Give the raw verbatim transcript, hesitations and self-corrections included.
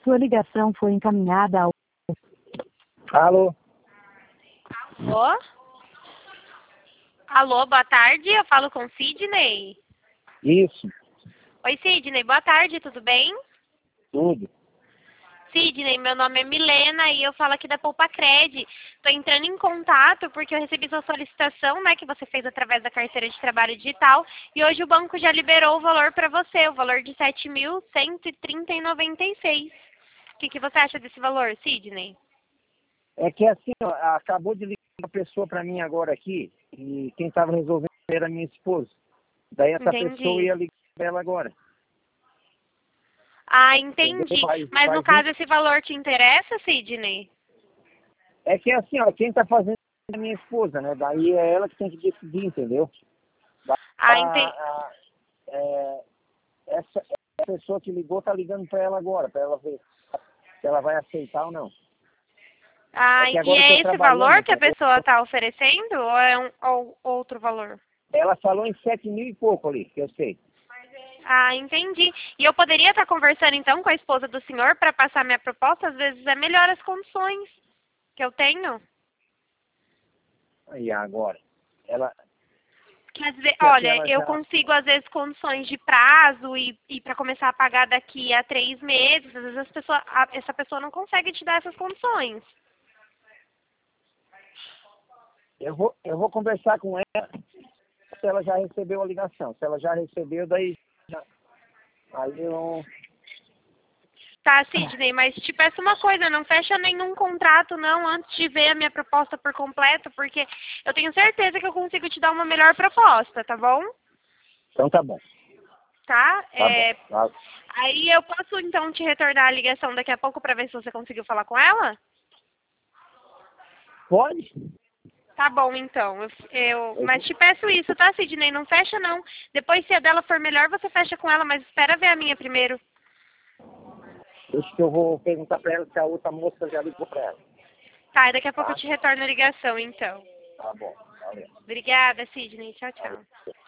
Sua ligação foi encaminhada ao... Alô? Alô? Alô, boa tarde, eu falo com Sidney. Isso, Oi, Sidney, boa tarde, tudo bem? tudo. Sidney, meu nome é Milena e eu falo aqui da Poupa Cred. Estou entrando em contato porque eu recebi sua solicitação, né, que você fez através da carteira de trabalho digital, e hoje o banco já liberou o valor para você, o valor de sete mil cento e trinta reais e noventa e seis centavos. O que, que você acha desse valor, Sidney? É que assim, ó, acabou de ligar uma pessoa para mim agora aqui, e quem estava resolvendo era a minha esposa. Daí essa Entendi. pessoa ia ligar para ela agora. Ah, entendi. Entendeu? Faz- Mas no faz caso esse valor te interessa, Sidney? É que assim, ó, quem está fazendo é a minha esposa, né? Daí é ela que tem que decidir, entendeu? Daí, Ah, a- entendi. a- é, essa, essa pessoa que ligou tá ligando para ela agora, para ela ver se ela vai aceitar ou não. Ah, É que e agora eu é tô esse trabalhando, valor que a entendeu? pessoa está oferecendo ou é um ou outro valor? Ela falou em sete mil e pouco ali, que eu sei. Ah, entendi. E eu poderia estar conversando então com a esposa do senhor para passar minha proposta? Às vezes é melhor as condições que eu tenho. Aí agora, ela, Quer dizer, que olha, aquela eu já, consigo às vezes condições de prazo e, e para começar a pagar daqui a três meses. Às vezes as pessoa, a- essa pessoa não consegue te dar essas condições. eu vou, eu vou conversar com ela se ela já recebeu a ligação. Se ela já recebeu, daí já, aí eu, Tá, Sidney, mas te peço uma coisa, não fecha nenhum contrato não antes de ver a minha proposta por completo, porque eu tenho certeza que eu consigo te dar uma melhor proposta, tá bom? então tá bom, Tá? tá bom. É, Tá. aí eu posso então te retornar a ligação daqui a pouco pra ver se você conseguiu falar com ela? Pode? Tá bom, então. Eu, eu- mas te peço isso, tá, Sidney? Não fecha não. Depois, se a dela for melhor, você fecha com ela, mas espera ver a minha primeiro. Deixa que eu vou perguntar pra ela se a outra moça já ligou pra ela. Tá, e daqui a pouco eu Tá? te retorno a ligação, então. Tá bom, valeu. Obrigada, Sidney. Tchau, tchau. Valeu.